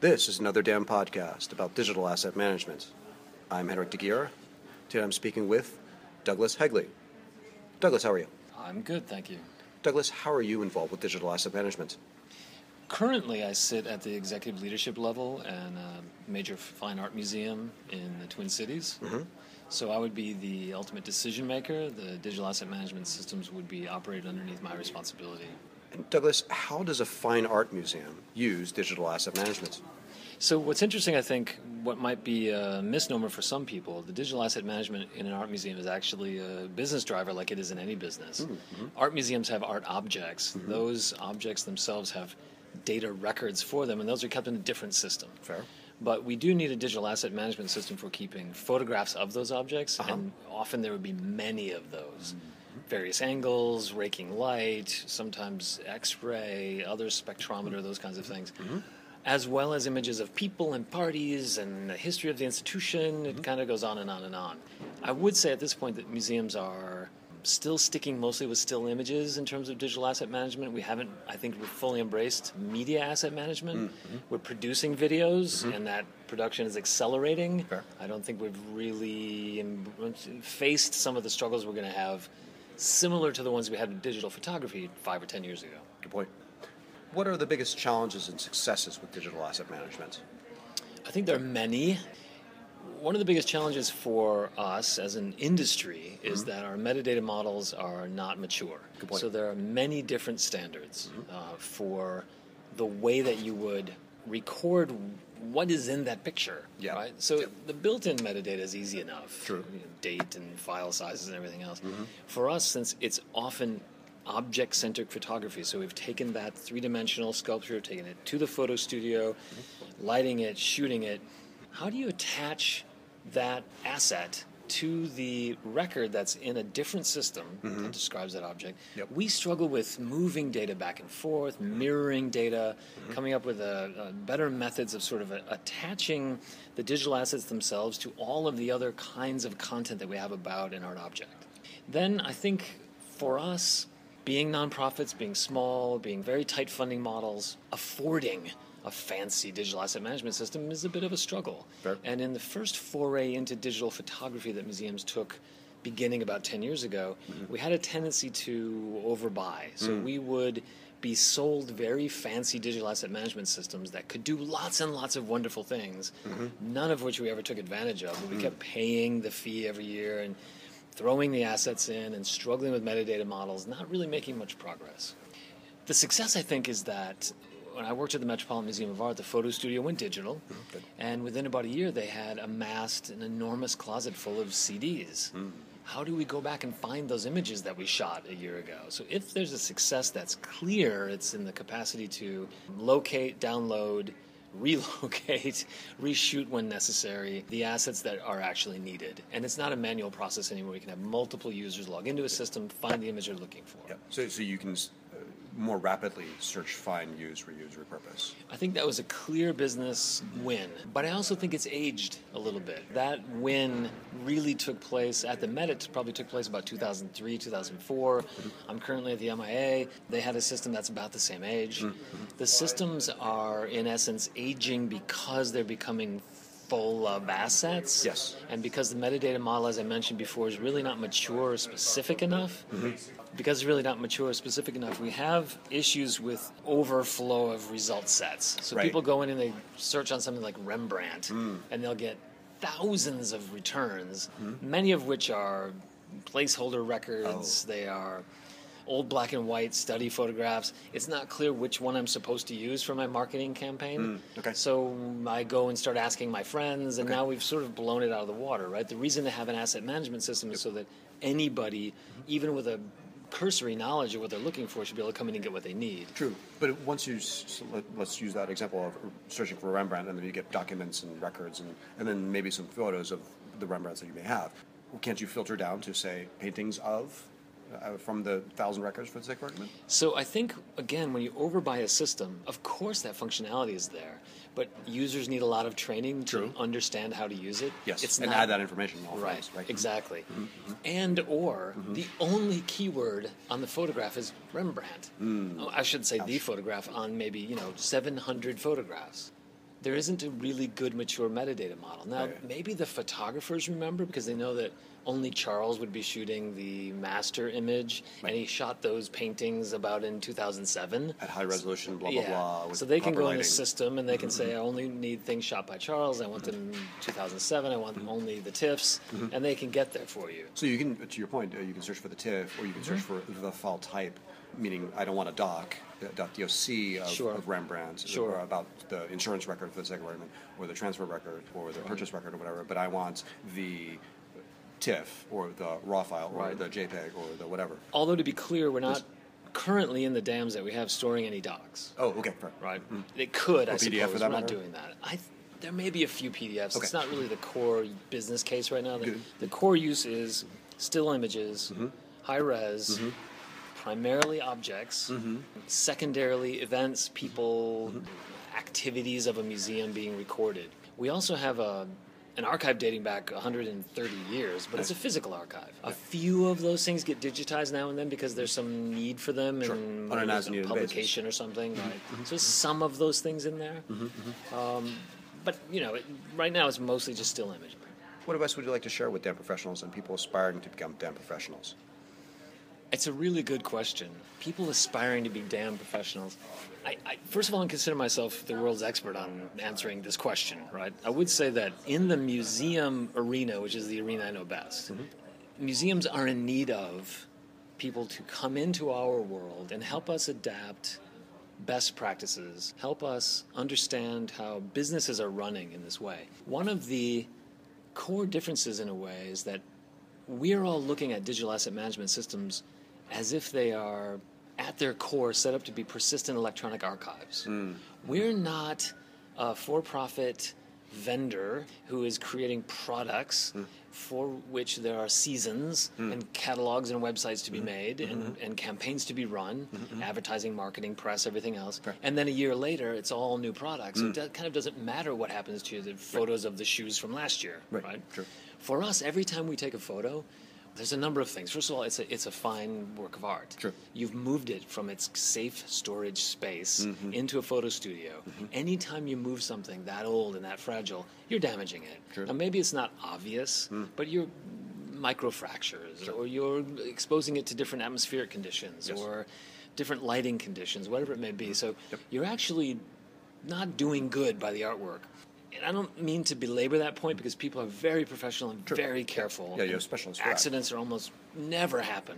This is Another Damn Podcast about digital asset management. I'm Henrik de Geer. Today I'm speaking with Douglas Hegley. Douglas, how are you? I'm good, thank you. Douglas, how are you involved with digital asset management? Currently, I sit at the executive leadership level in a major fine art museum in the Twin Cities. Mm-hmm. So I would be the ultimate decision maker. The digital asset management systems would be operated underneath my responsibility. And Douglas, how does a fine art museum use digital asset management? So what's interesting, I think, what might be a misnomer for some people, the digital asset management in an art museum is actually a business driver like it is in any business. Mm-hmm. Art museums have art objects. Mm-hmm. Those objects themselves have data records for them, and those are kept in a different system. Fair. But we do need a digital asset management system for keeping photographs of those objects, and often there would be many of those. Various angles, raking light, sometimes X-ray, other spectrometer, those kinds of things. As well as images of people and parties and the history of the institution. It kind of goes on and on and on. I would say at this point that museums are still sticking mostly with still images in terms of digital asset management. We haven't, I think, fully embraced media asset management. We're producing videos, and that production is accelerating. Fair. I don't think we've really faced some of the struggles we're going to have similar to the ones we had in digital photography 5 or 10 years ago. Good point. What are the biggest challenges and successes with digital asset management? I think there are many. One of the biggest challenges for us as an industry is that our metadata models are not mature. Good point. So there are many different standards for the way that you would record what is in that picture. Yeah. Right? So the built-in metadata is easy enough. True. You know, date and file sizes and everything else. For us, since it's often object-centric photography, so we've taken that three-dimensional sculpture, taken it to the photo studio, lighting it, shooting it. How do you attach that asset to the record that's in a different system that describes that object? Yep. We struggle with moving data back and forth, mirroring data, coming up with better methods of sort of attaching the digital assets themselves to all of the other kinds of content that we have about an art object. Then I think for us, being nonprofits, being small, being very tight funding models, affording a fancy digital asset management system is a bit of a struggle. Fair. And in the first foray into digital photography that museums took beginning about 10 years ago, we had a tendency to overbuy. So we would be sold very fancy digital asset management systems that could do lots and lots of wonderful things, none of which we ever took advantage of. But we kept paying the fee every year and throwing the assets in and struggling with metadata models, not really making much progress. The success, I think, is that when I worked at the Metropolitan Museum of Art, the photo studio went digital, and within about a year they had amassed an enormous closet full of CDs. How do we go back and find those images that we shot a year ago? So if there's a success that's clear, it's in the capacity to locate, download, relocate, reshoot when necessary, the assets that are actually needed. And it's not a manual process anymore. You can have multiple users log into a system, find the image they're looking for. Yeah. So you can more rapidly search, find, use, reuse, repurpose. I think that was a clear business win, but I also think it's aged a little bit. That win really took place at the Met. It probably took place about 2003, 2004. I'm currently at the MIA. They had a system that's about the same age. The systems are, in essence, aging because they're becoming full of assets. Yes. And because the metadata model, as I mentioned before, is really not mature or specific enough, because it's really not mature or specific enough, we have issues with overflow of result sets. So people go in and they search on something like Rembrandt, and they'll get thousands of returns, many of which are placeholder records. They are old black and white study photographs. It's not clear which one I'm supposed to use for my marketing campaign. So I go and start asking my friends, and now we've sort of blown it out of the water, right? The reason to have an asset management system is so that anybody, even with a cursory knowledge of what they're looking for, should be able to come in and get what they need. True, but once you let's use that example of searching for Rembrandt, and then you get documents and records, and then maybe some photos of the Rembrandts that you may have. Can't you filter down to say paintings of from the 1,000 records, for the sake of argument? So I think, again, when you overbuy a system, of course that functionality is there, but users need a lot of training to understand how to use it. Yes, it's and not, add that information. All right, frames, right? Exactly. The only keyword on the photograph is Rembrandt. I should say the photograph on maybe 700 photographs. there isn't a really good mature metadata model. Now, Right. maybe the photographers remember because they know that only Charles would be shooting the master image, Right. and he shot those paintings about in 2007. At high resolution, blah, blah, Yeah. blah. With So they can proper go in the lighting. system and they can say, I only need things shot by Charles. I want them in 2007. I want only the TIFFs, and they can get there for you. So you can, to your point, you can search for the TIFF, or you can search for the file type, meaning I don't want a doc, .doc of, Sure. of Rembrandt, Sure. or about the insurance record for the sake of argument, or the transfer record, or the purchase record, or whatever. But I want the TIFF, or the RAW file, or Right. the JPEG, or the whatever. Although, to be clear, we're not currently in the dams that we have storing any docs. Oh, okay, fair. Right? It could, I PDF suppose. for that We're not matter? doing that. There may be a few PDFs. Okay. It's not really the core business case right now. Good. The core use is still images, high res, primarily objects, secondarily events, people, activities of a museum being recorded. We also have an archive dating back 130 years, but it's a physical archive. A few of those things get digitized now and then because there's some need for them Sure. in On an a as-needed publication or something. Right? So some of those things in there. But, right now it's mostly just still image. What advice would you like to share with DAM professionals and people aspiring to become DAM professionals? It's a really good question. People aspiring to be damn professionals. I first of all, I consider myself the world's expert on answering this question, right? I would say that in the museum arena, which is the arena I know best, museums are in need of people to come into our world and help us adapt best practices, help us understand how businesses are running in this way. One of the core differences in a way is that we're all looking at digital asset management systems as if they are, at their core, set up to be persistent electronic archives. We're not a for-profit vendor who is creating products for which there are seasons and catalogs and websites to be made and campaigns to be run, advertising, marketing, press, everything else. Right. And then a year later, it's all new products. So it kind of doesn't matter what happens to the photos of the shoes from last year, right? True. For us, every time we take a photo, there's a number of things. First of all, it's a fine work of art. Sure. You've moved it from its safe storage space into a photo studio. Anytime you move something that old and that fragile, you're damaging it. Sure. Now, maybe it's not obvious, but you're microfractures, or you're exposing it to different atmospheric conditions, Yes. or different lighting conditions, whatever it may be. So you're actually not doing good by the artwork. And I don't mean to belabor that point because people are very professional and very careful. Yeah, you have specialists for that. Accidents are almost never happen.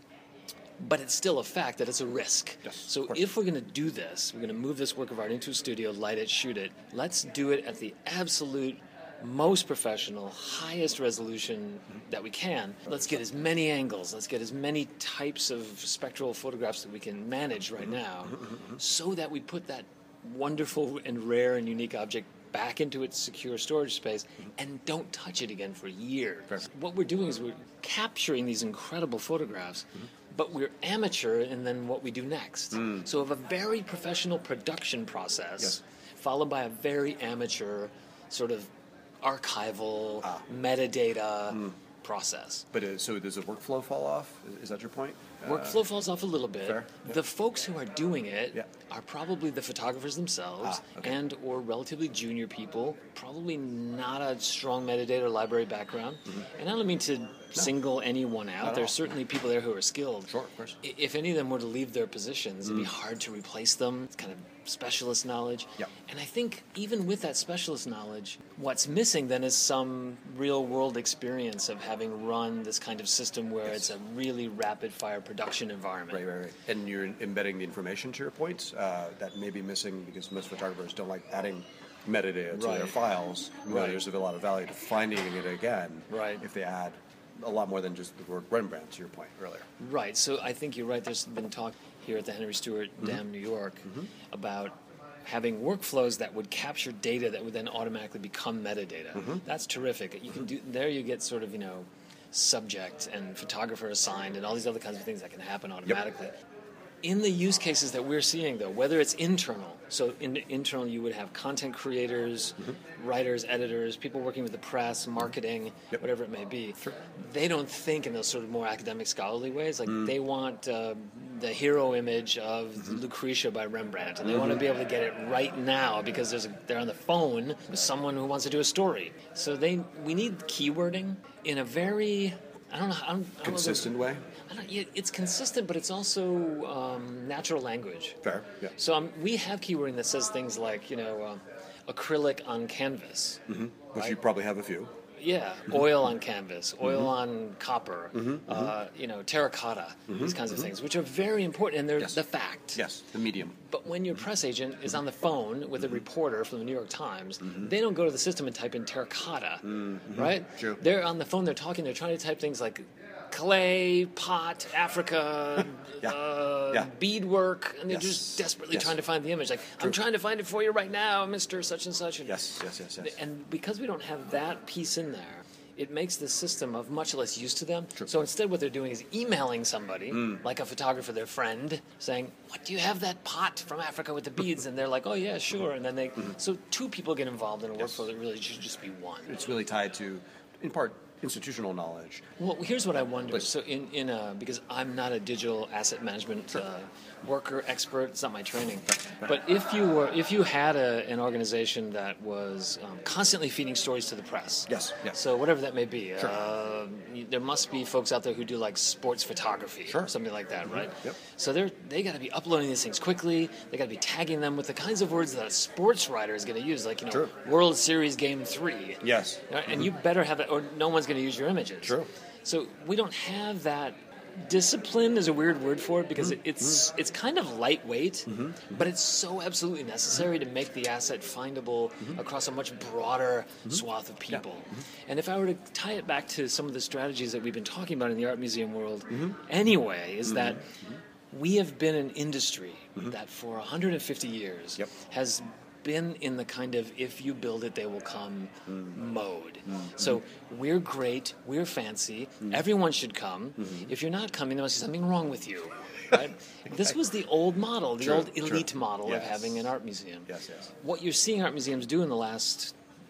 But it's still a fact that it's a risk. Yes, So of course. if we're going to do this, we're going to move this work of art into a studio, light it, shoot it, let's do it at the absolute most professional, highest resolution that we can. Let's get as many angles, let's get as many types of spectral photographs that we can manage right now so that we put that wonderful and rare and unique object back into its secure storage space and don't touch it again for years. Fair. What we're doing is we're capturing these incredible photographs, but we're amateur in then what we do next. So of a very professional production process, Yes. followed by a very amateur sort of archival metadata process. But so does the workflow fall off? Is that your point? Workflow falls off a little bit. Fair, yeah. The folks who are doing it Yeah. are probably the photographers themselves Okay. and or relatively junior people, probably not a strong metadata or library background. And I don't mean to single anyone out. Not at There's all. certainly people there who are skilled. Sure, of course. If any of them were to leave their positions, it'd be hard to replace them. It's kind of specialist knowledge. Yep. And I think even with that specialist knowledge, what's missing then is some real world experience of having run this kind of system where it's a really rapid fire production environment. Right. And you're embedding the information, to your point, that may be missing because most photographers don't like adding metadata to their Right. files. Right. There's a lot of value to finding it again Right. if they add a lot more than just the word Rembrandt, to your point earlier. Right. So I think you're right. There's been talk here at the Henry Stewart Dam, New York, about having workflows that would capture data that would then automatically become metadata. That's terrific. You can do there. You get sort of subject and photographer assigned and all these other kinds of things that can happen automatically. In the use cases that we're seeing, though, whether it's internal, so internal you would have content creators, writers, editors, people working with the press, marketing, whatever it may be. They don't think in those sort of more academic, scholarly ways. Like they want the hero image of Lucretia by Rembrandt, and they want to be able to get it right now because they're on the phone with someone who wants to do a story. So we need keywording in a very, I don't know, Consistent way? It's consistent, but it's also natural language. Fair, yeah. So we have keywording that says things like, acrylic on canvas. Which right? you probably have a few. Yeah, oil on canvas, oil on copper, terracotta, these kinds of things, which are very important, and they're the fact. Yes, the medium. But when your press agent is on the phone with a reporter from the New York Times, they don't go to the system and type in terracotta, right? True. They're on the phone, they're talking, they're trying to type things like clay, pot, Africa, beadwork, and they're just desperately trying to find the image. Like, I'm trying to find it for you right now, Mr. Such and such. Yes. And because we don't have that piece in there, it makes the system of much less use to them. True. So instead what they're doing is emailing somebody, like a photographer, their friend, saying, what, do you have that pot from Africa with the beads? And they're like, oh yeah, sure. And then so two people get involved in a workflow that really should just be one. It's really tied to, in part, institutional knowledge. Well, here's what I wonder. So because I'm not a digital asset management worker expert, it's not my training. But if you had an organization that was constantly feeding stories to the press, yes. So whatever that may be, there must be folks out there who do like sports photography or something like that, right? Yep. So they got to be uploading these things quickly. They got to be tagging them with the kinds of words that a sports writer is going to use, like World Series Game 3. Yes. And you better have it, or no one's going to use your images. True. So we don't have that. Discipline is a weird word for it because it's kind of lightweight, but it's so absolutely necessary to make the asset findable across a much broader swath of people. And if I were to tie it back to some of the strategies that we've been talking about in the art museum world anyway, is that we have been an industry that for 150 years has been in the kind of if you build it they will come mode. So we're great, we're fancy, everyone should come. If you're not coming, there must be something wrong with you. Right? This was the old model, the old elite model of having an art museum. Yes. What you're seeing art museums do in the last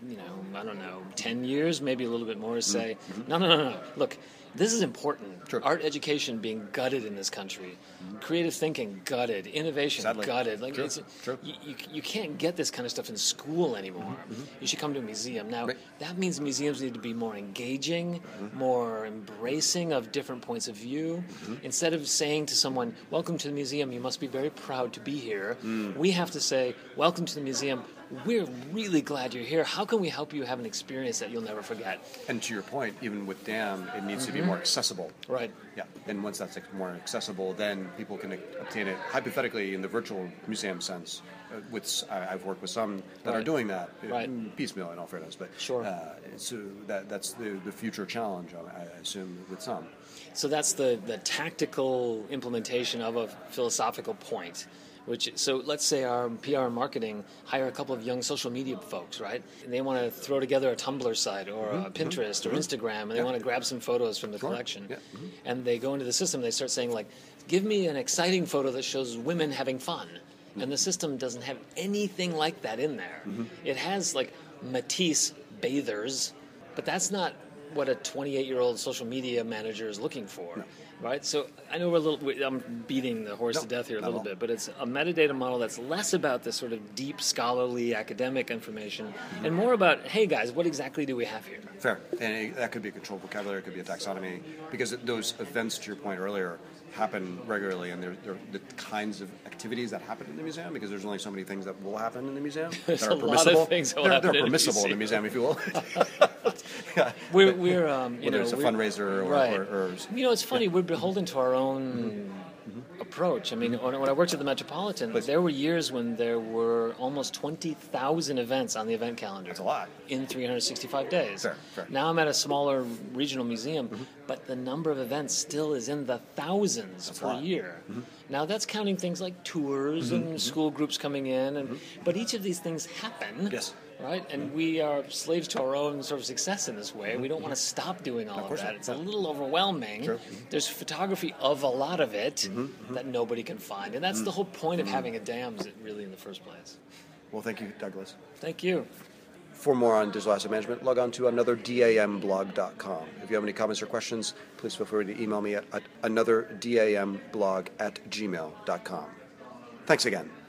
10 years, maybe a little bit more, is say, no. Look, this is important. Art education being gutted in this country. Creative thinking gutted. Innovation gutted. Like you can't get this kind of stuff in school anymore. You should come to a museum. Now, that means museums need to be more engaging, more embracing of different points of view. Instead of saying to someone, welcome to the museum, you must be very proud to be here, we have to say, welcome to the museum, we're really glad you're here. How can we help you have an experience that you'll never forget? And to your point, even with DAM, it needs to be more accessible. Right. Yeah. And once that's more accessible, then people can obtain it hypothetically in the virtual museum sense. I've worked with some that are doing that piecemeal, in all fairness. But so that's the future challenge, I assume, with some. So that's the tactical implementation of a philosophical point. So let's say our PR and marketing hire a couple of young social media folks, right? And they want to throw together a Tumblr site or a Pinterest or Instagram, and they want to grab some photos from the collection. Yeah. And they go into the system, and they start saying, like, give me an exciting photo that shows women having fun. And the system doesn't have anything like that in there. It has, like, Matisse bathers, but that's not what a 28-year-old social media manager is looking for. No. Right, so I know I'm beating the horse to death here a little bit, but it's a metadata model that's less about this sort of deep, scholarly, academic information, and more about, hey guys, what exactly do we have here? Fair, and that could be a controlled vocabulary, it could be a taxonomy, because those events, to your point earlier, happen regularly, and they're the kinds of activities that happen in the museum, because there's only so many things that will happen in the museum that are permissible. Lot of things they're permissible in the museum, if you will. We're whether it's a fundraiser or it's funny. We're beholden to our own approach. I mean, when I worked at the Metropolitan, there were years when there were almost 20,000 events on the event calendar. That's a lot. In 365 days. Fair. Now I'm at a smaller regional museum, but the number of events still is in the thousands per year. Now that's counting things like tours and school groups coming in, but each of these things happen. Yes. Right? And we are slaves to our own sort of success in this way. We don't want to stop doing all of that. It's a little overwhelming. Sure. There's photography of a lot of it that nobody can find. And that's the whole point of having a DAMS really in the first place. Well, thank you, Douglas. Thank you. For more on digital asset management, log on to another-damblog.com. If you have any comments or questions, please feel free to email me at anotherDamblog@gmail.com. Thanks again.